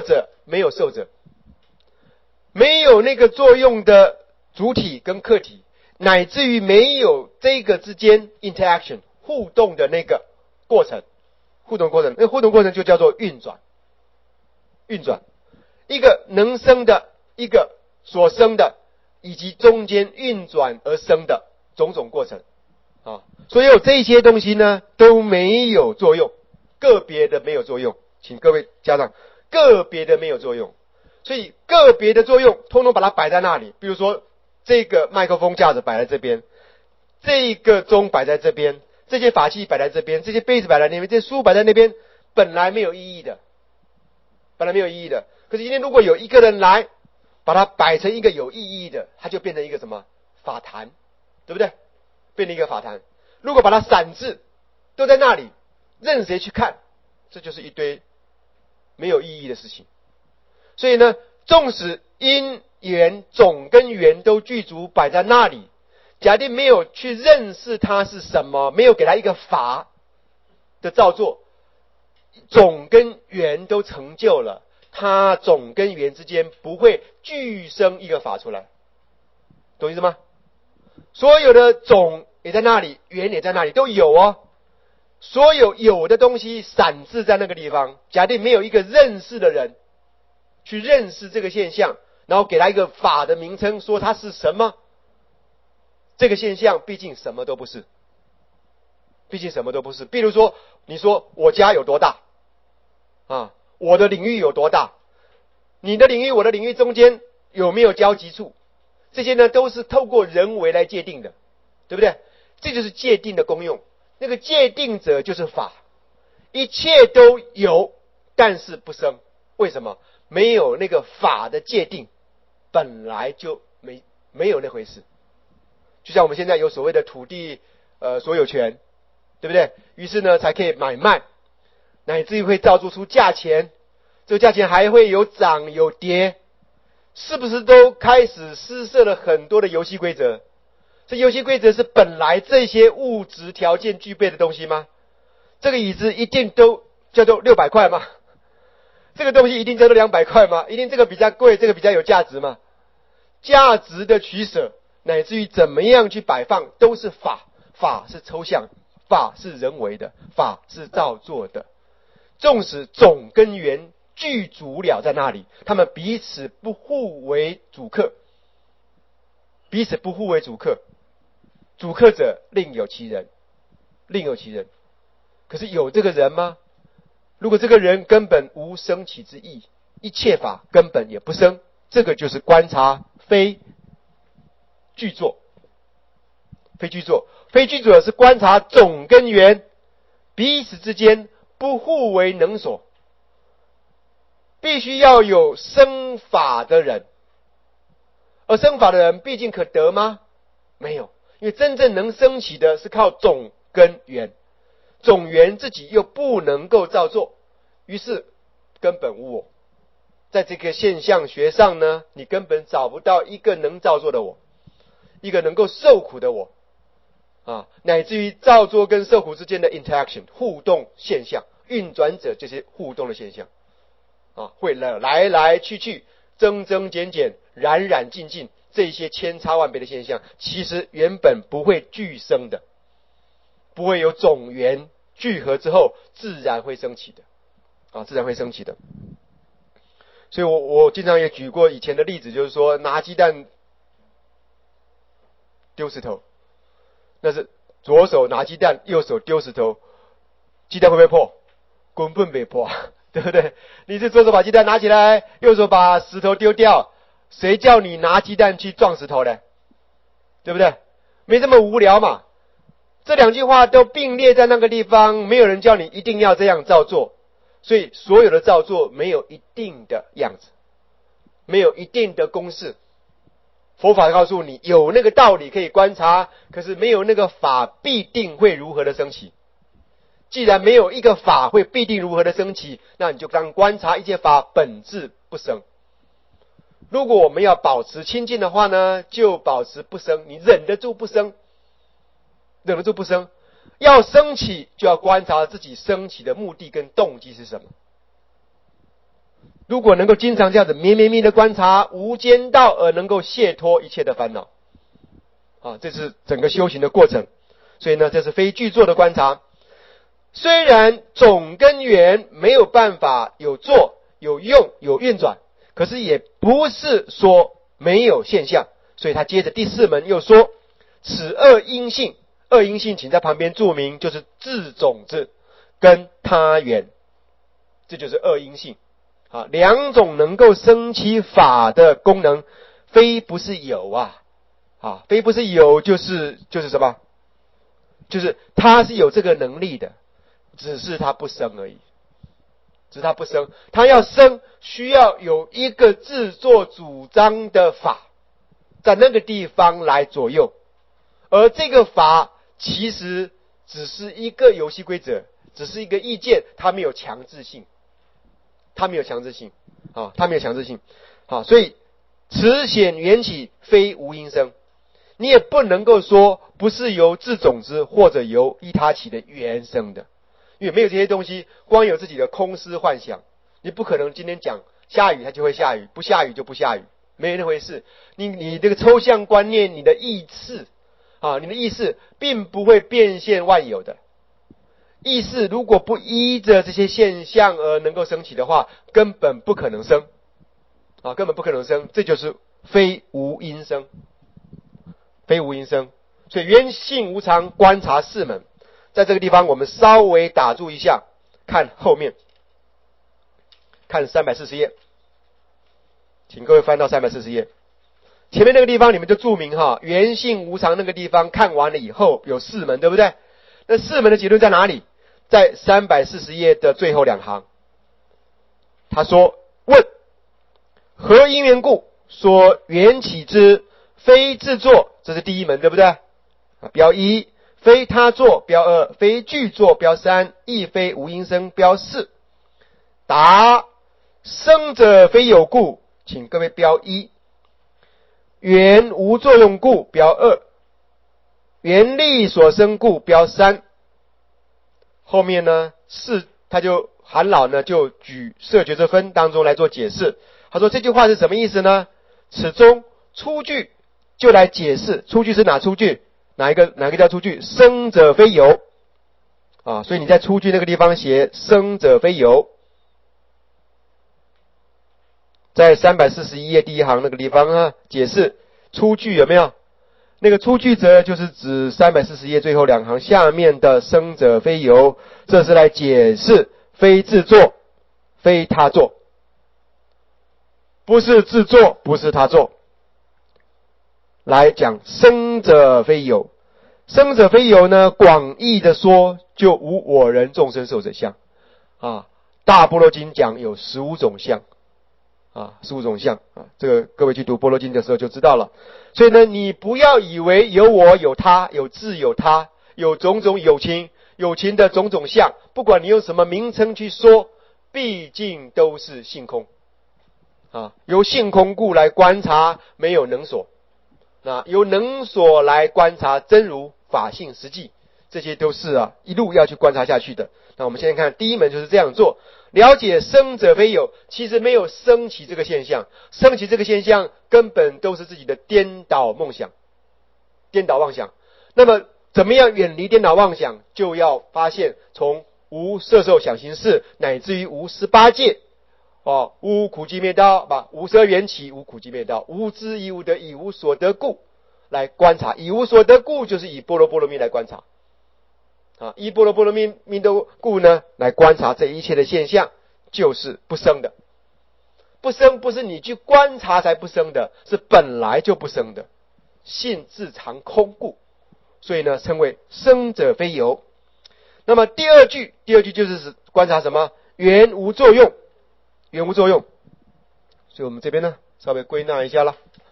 没有受者，没有那个作用的主体跟客体，乃至于没有这个之间 interaction 互动的那个过程，互动过程，那互动过程就叫做运转。一个能生的，一个所生的，以及中间运转而生的种种过程啊，所有这些东西呢都没有作用，个别的没有作用，请各位家长，个别的没有作用，所以个别的作用通通把它摆在那里，比如说这个麦克风架子摆在这边，这个钟摆在这边，这些法器摆在这边，这些杯子摆在那边，这些书摆在那边，本来没有意义的，可是今天如果有一个人来把它摆成一个有意义的，它就变成一个什么法坛，对不对？变成一个法坛。如果把它散置都在那里，任谁去看，这就是一堆没有意义的事情。所以呢，纵使因缘种跟缘都具足摆在那里，假定没有去认识它是什么，没有给它一个法的造作，种跟缘都成就了，它种跟缘之间不会俱生一个法出来，懂意思吗？所有的种也在那里，缘也在那里，都有哦。所有有的东西散置在那个地方，假定没有一个认识的人去认识这个现象，然后给它一个法的名称，说它是什么，这个现象毕竟什么都不是。比如说，你说我家有多大啊？我的领域有多大？你的领域我的领域中间有没有交集处？这些呢都是透过人为来界定的，对不对？这就是界定的功用。那个界定者就是法，一切都有，但是不生。为什么？没有那个法的界定，本来就没有那回事。就像我们现在有所谓的土地所有权，对不对？于是呢才可以买卖，乃至于会造出价钱，这个价钱还会有涨有跌，是不是都开始施设了很多的游戏规则？这游戏规则是本来这些物质条件具备的东西吗？这个椅子一定都叫做600块吗？这个东西一定叫做200块吗？一定这个比较贵，这个比较有价值吗？价值的取舍，乃至于怎么样去摆放，都是法。法是抽象，法是人为的，法是造作的。纵使种跟缘具足了在那里，他们彼此不互为主客，主客者另有其人。可是有这个人吗？如果这个人根本无生起之意，一切法根本也不生，这个就是观察非具作。非具作是观察种跟缘彼此之间不互为能所，必须要有生法的人，而生法的人毕竟可得吗？没有，因为真正能生起的是靠种跟缘，种缘自己又不能够造作，于是根本无我。在这个现象学上呢，你根本找不到一个能造作的我，一个能够受苦的我啊，乃至于造作跟受苦之间的 interaction 互动现象，运转者这些互动的现象啊，会来来去去，增增减减，染染净净，这些千差万别的现象，其实原本不会俱生的，不会有种缘聚合之后自然会升起的啊，自然会升起的。所以我经常也举过以前的例子，就是说拿鸡蛋丢石头，那是左手拿鸡蛋，右手丢石头，鸡蛋会不会破？根本没破，对不对？你是左手把鸡蛋拿起来，右手把石头丢掉，谁叫你拿鸡蛋去撞石头呢？对不对？没这么无聊嘛。这两句话都并列在那个地方，没有人叫你一定要这样照做，所以所有的照做没有一定的样子，没有一定的公式。佛法告诉你有那个道理可以观察，可是没有那个法必定会如何的升起。既然没有一个法会必定如何的升起，那你就当观察一切法本质不生。如果我们要保持清净的话呢，就保持不生，你忍得住不生，要升起就要观察自己升起的目的跟动机是什么。 如果能够经常这样子绵绵密的观察，无间道而能够解脱一切的烦恼，这是整个修行的过程。所以呢，这是非具作的观察。虽然总跟缘没有办法有作、有用、有运转，可是也不是说没有现象。所以他接着第四门又说，此二因性，二因性请在旁边注明，就是自种子跟他缘，这就是二因性。两种能够生起法的功能，非不是有非不是有就是什么？就是他是有这个能力的，只是他不生而已。只是他不生，他要生需要有一个自作主张的法，在那个地方来左右。而这个法其实只是一个游戏规则，只是一个意见，它没有强制性。它没有强制性。所以此显缘起非无因生。你也不能够说不是由自种子或者由依他起的缘生的，因为没有这些东西，光有自己的空思幻想，你不可能今天讲下雨它就会下雨，不下雨就不下雨，没有那回事。你这个抽象观念，你的意识你的意识并不会变现万有的。意识如果不依着这些现象而能够升起的话，根本不可能生根本不可能生，这就是非无因生。非无因生。所以缘性无常观察四门，在这个地方我们稍微打住一下，看后面，看340页，请各位翻到340页。前面那个地方你们就注明缘性无常那个地方看完了以后有四门，对不对？那四门的结论在哪里？在340页的最后两行。他说，问何因缘故说缘起之非自作，这是第一门，对不对？标一，非他作，标二，非具作，标三，亦非无因生，标四。答：生者非有故，请各位标一；缘无作用故，标二；缘力所生故，标三。后面呢，他就韩老呢就举色觉之分当中来做解释。他说这句话是什么意思呢？此中出句就来解释，出句是哪出句？哪个叫出句？生者非有所以你在出句那个地方写生者非有，在341页第一行那个地方解释出句有没有？那个出句则就是指340页最后两行下面的生者非有，这是来解释非自作非他作，不是自作不是他作，来讲生者非有。生者非有呢，广义的说就无我人众生寿者相大般若经讲有15种相15种相这个各位去读般若经的时候就知道了。所以呢，你不要以为有我有他有自有他有种种有情的种种相，不管你用什么名称去说，毕竟都是性空由性空故来观察没有能所，由能所来观察真如法性实际，这些都是一路要去观察下去的。那我们现在看第一门就是这样做，了解生者非有，其实没有升起这个现象，升起这个现象根本都是自己的颠倒梦想、颠倒妄想。那么怎么样远离颠倒妄想？就要发现从无色受想行识乃至于无18界无苦集灭道无色缘起，无苦集灭道，无知亦无得，以无所得故来观察。以无所得故就是以般若波罗蜜来观察以般若波罗蜜的故呢来观察这一切的现象，就是不生的。不生不是你去观察才不生的，是本来就不生的，性自常空故，所以呢称为生者非有。那么第二句就是观察什么？缘无作用，缘无作用。所以我们这边呢稍微归纳一下了，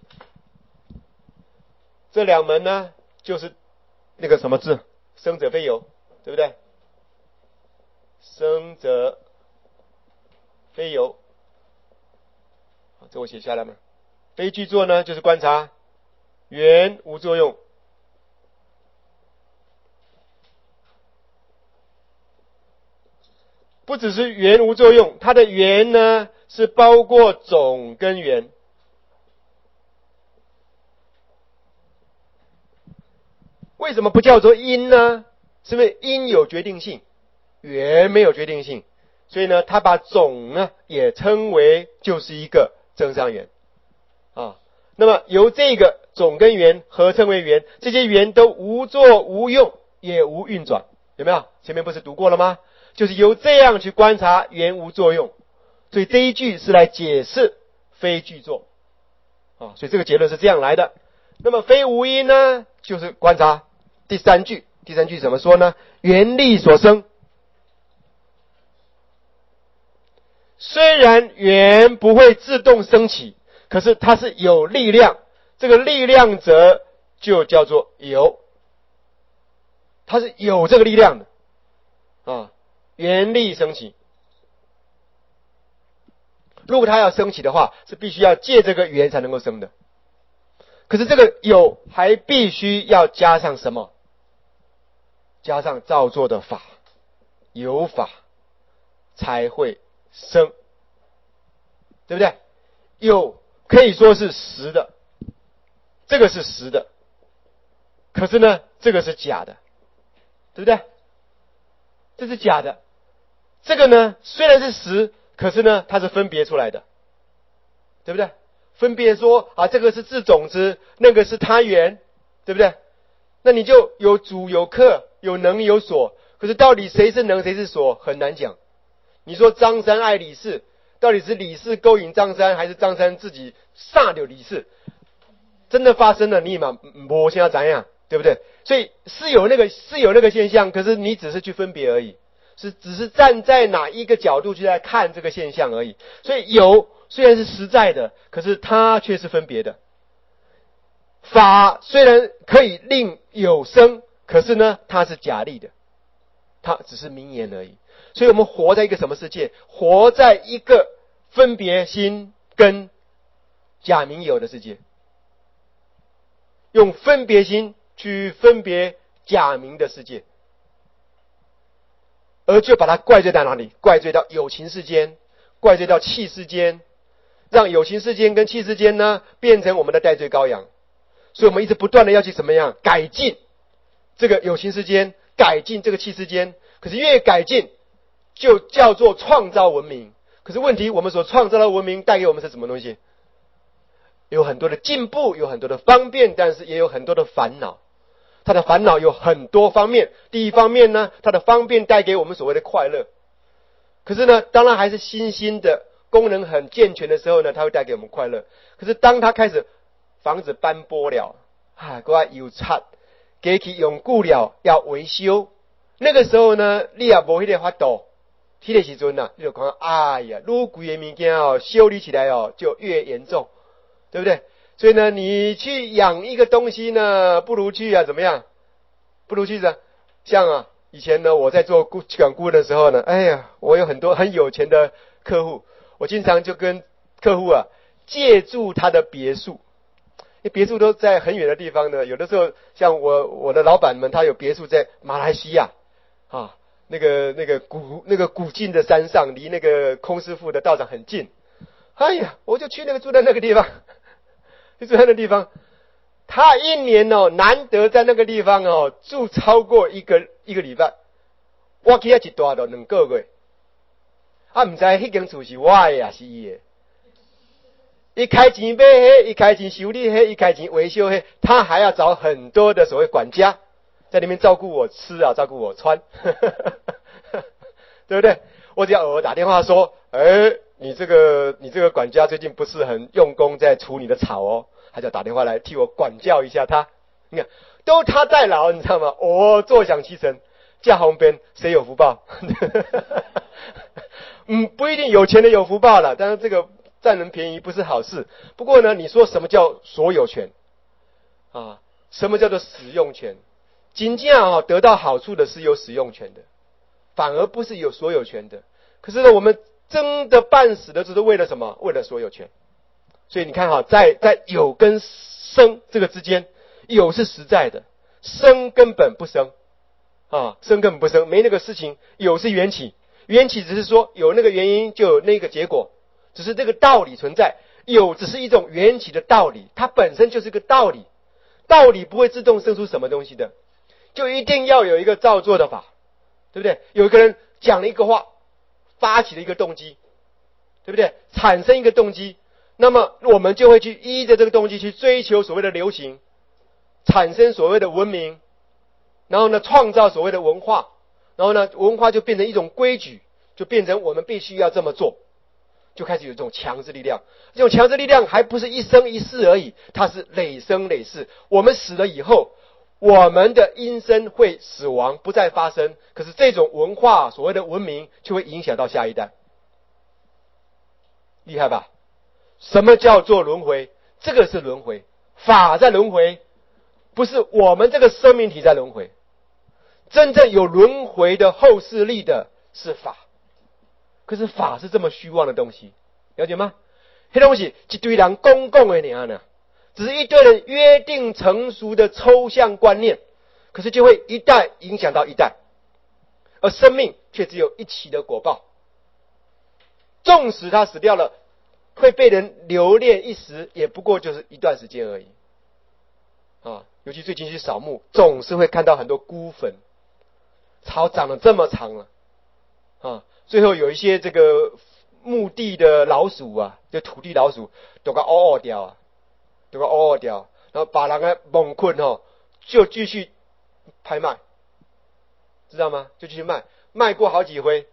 这两门呢就是那个什么字，生者非有，对不对？生者非有，这我写下来嘛。非具作呢就是观察缘无作用，不只是缘无作用，它的缘呢是包括种跟缘。为什么不叫做因呢？是不是因有决定性，缘没有决定性？所以呢，他把种呢也称为就是一个增上缘啊。那么由这个种跟缘合称为缘，这些缘都无作无用，也无运转，有没有？前面不是读过了吗？就是由这样去观察缘无作用，所以这一句是来解释非具作啊。所以这个结论是这样来的。那么非无因呢，就是观察第三句怎么说呢？缘力所生。虽然缘不会自动升起，可是它是有力量，这个力量则就叫做有，它是有这个力量的啊。缘力升起，如果它要升起的话，是必须要借这个缘才能够生的。可是这个有还必须要加上什么？加上造作的法，有法才会生，对不对？有可以说是实的，这个是实的，可是呢，这个是假的，对不对？这是假的。这个呢，虽然是实，可是呢，它是分别出来的，对不对？分别说啊，这个是自种子，那个是他缘，对不对？那你就有主有客，有能有所，可是到底谁是能谁是所，很难讲。你说张三爱李四，到底是李四勾引张三，还是张三自己杀掉李四？真的发生了，你嘛没现在怎样，对不对？所以是有那个现象，可是你只是去分别而已，只是站在哪一个角度去来看这个现象而已。所以有虽然是实在的，可是它却是分别的。法虽然可以令有生，可是呢，它是假立的，它只是名言而已。所以我们活在一个什么世界？活在一个分别心跟假名有的世界，用分别心去分别假名的世界，而就把它怪罪到哪里？怪罪到有情世间，怪罪到气世间，让有情世间跟气世间呢变成我们的代罪羔羊。所以我们一直不断的要去怎么样改进这个有情世间，改进这个气世间。可是越改进就叫做创造文明。可是问题，我们所创造的文明带给我们是什么东西？有很多的进步，有很多的方便，但是也有很多的烦恼。它的烦恼有很多方面。第一方面呢，它的方便带给我们所谓的快乐。可是呢，当然还是新兴的功能很健全的时候呢，它会带给我们快乐。可是当它开始房子斑驳了，我油漆给去用久了要维修，那个时候呢，你也无迄个法度，迄个时阵啊，你就看，哎呀，愈贵的物件哦，修理起来哦就越严重，对不对？所以呢，你去养一个东西呢，不如去怎么样？不如去像以前呢，我在做去管顾问的时候呢，哎呀，我有很多很有钱的客户，我经常就跟客户借住他的别墅。别墅都在很远的地方呢，有的时候像我的老板们，他有别墅在马来西亚那个古晋的山上，离那个空师傅的道场很近。哎呀，我就去住在那个地方，就住在那个地方。他一年难得在那个地方住超过一个礼拜，我去一住就2个月。不知迄间厝是我的也是伊的。一开钱买一开钱修理一开钱维修他还要找很多的所谓管家在里面照顾我吃照顾我穿对不对？我只要偶尔打电话说，你这个管家最近不是很用功在除你的草他就打电话来替我管教一下他。你看，都他代劳，你知道吗？我坐享其成，驾鸿边，谁有福报？不一定有钱的有福报了，但是这个占人便宜不是好事。不过呢，你说什么叫所有权什么叫做使用权？真正得到好处的是有使用权的，反而不是有所有权的。可是呢，我们争得半死的只是为了什么？为了所有权。所以你看在有跟生这个之间，有是实在的，生根本不生生根本不生，没那个事情。有是缘起，缘起只是说有那个原因就有那个结果， 只是这个道理存在，有只是一种缘起的道理，它本身就是个道理，道理不会自动生出什么东西的，就一定要有一个造作的法，对不对？有一个人讲了一个话，发起了一个动机，对不对？产生一个动机，那么我们就会去依着这个动机去追求所谓的流行，产生所谓的文明，然后呢创造所谓的文化，然后呢文化就变成一种规矩，就变成我们必须要这么做，就开始有这种强制力量。这种强制力量还不是一生一世而已，它是累生累世。我们死了以后，我们的阴身会死亡，不再发生，可是这种文化所谓的文明就会影响到下一代。厉害吧？什么叫做轮回？这个是轮回，法在轮回，不是我们这个生命体在轮回。真正有轮回的后世力的是法，可是法是这么虚妄的东西，了解吗？这东西一堆人公共的呢，只是一堆人约定成熟的抽象观念，可是就会一代影响到一代，而生命却只有一期的果报。纵使他死掉了，会被人留恋一时，也不过就是一段时间而已。尤其最近去扫墓，总是会看到很多孤坟，草长得这么长了，最后有一些这个墓地的老鼠就土地老鼠都给嗷掉然后把人给蒙困就继续拍卖，知道吗？就继续卖过好几回。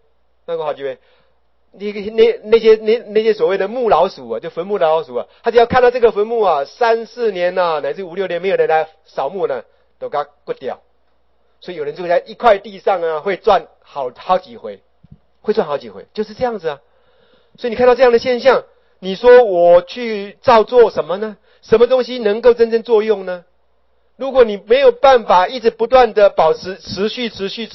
那些所谓的墓老鼠就坟墓的老鼠他只要看到这个坟墓3、4年乃至5、6年没有人来扫墓呢，都给它割掉。所以有人就在一块地上会赚好几回，就是这样子所以你看到这样的现象，你说我去照做什么呢？什么东西能够真正作用呢？如果你没有办法一直不断的保持持续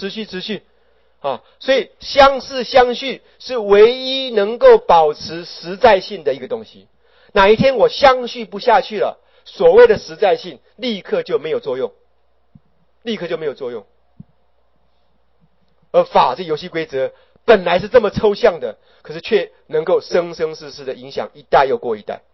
所以相似相续是唯一能够保持实在性的一个东西。哪一天我相续不下去了，所谓的实在性立刻就没有作用。而法这游戏规则本来是这么抽象的，可是却能够生生世世的影响一代又过一代。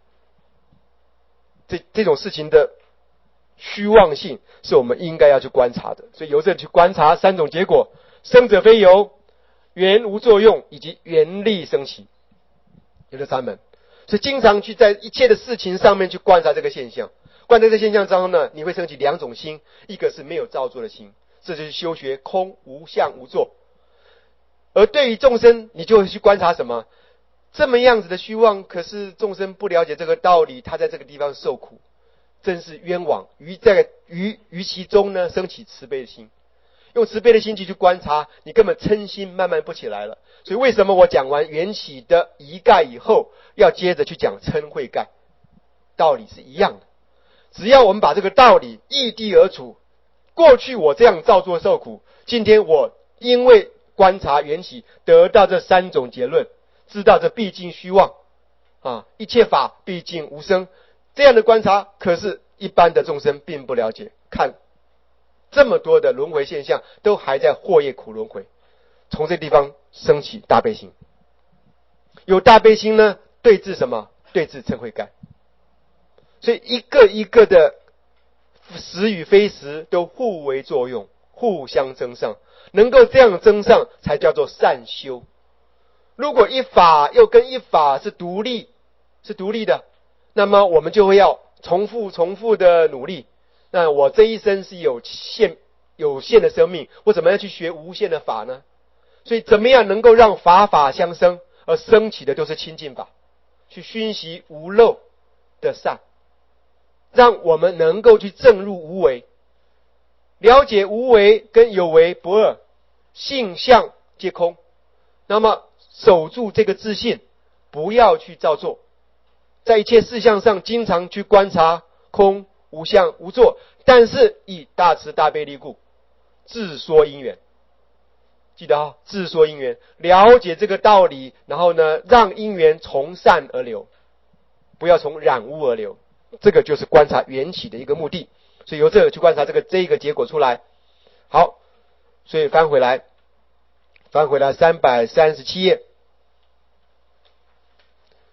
这种事情的虚妄性是我们应该要去观察的。所以由这去观察3种结果：生者非有，缘无作用，以及缘力生起，有这3门。所以经常去在一切的事情上面去观察这个现象。观察这个现象当中呢，你会升起2种心，一个是没有造作的心，这就是修学空无相无作。而对于众生，你就会去观察什么？这么样子的虚妄，可是众生不了解这个道理，他在这个地方受苦，真是冤枉。于其中呢，升起慈悲的心，用慈悲的心去观察，你根本嗔心慢慢不起来了。所以为什么我讲完缘起的一概以后，要接着去讲嗔恚概？道理是一样的。只要我们把这个道理异地而处，过去我这样造作受苦，今天我因为观察缘起得到这3种结论，知道这毕竟虚妄一切法毕竟无生。这样的观察，可是一般的众生并不了解。看这么多的轮回现象，都还在祸业苦轮回，从这地方升起大悲心。有大悲心呢，对治什么？对治嗔恚概。所以一个一个的实与非实都互为作用，互相增上，能够这样增上才叫做善修。如果一法又跟一法是独立的，那么我们就会要重复的努力。那我这一生是有限的生命，我怎么样去学无限的法呢？所以怎么样能够让法相生，而升起的都是清净法，去熏习无漏的善，让我们能够去证入无为，了解无为跟有为不二，性相皆空。那么守住这个自信，不要去造作，在一切事项上经常去观察空无相无作，但是以大慈大悲力故，自说因缘。记得自说因缘，了解这个道理，然后呢，让因缘从善而流，不要从染污而流。这个就是观察缘起的一个目的。所以由这个去观察这一个结果出来。好，所以翻回来337页。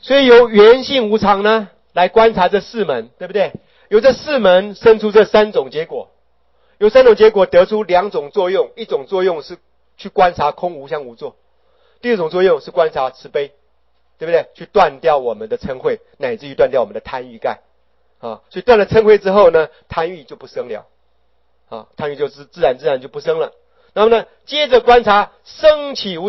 所以由缘性无常呢来观察这四门，对不对？由这四门生出这三种结果，有三种结果得出两种作用，一种作用是去观察空无相无作，第二种作用是观察慈悲，对不对？去断掉我们的嗔恚，乃至于断掉我们的贪欲盖啊。所以断了嗔恚之后呢，贪欲就不生了啊，贪欲就是自然就不生了。那么呢，接着观察升起无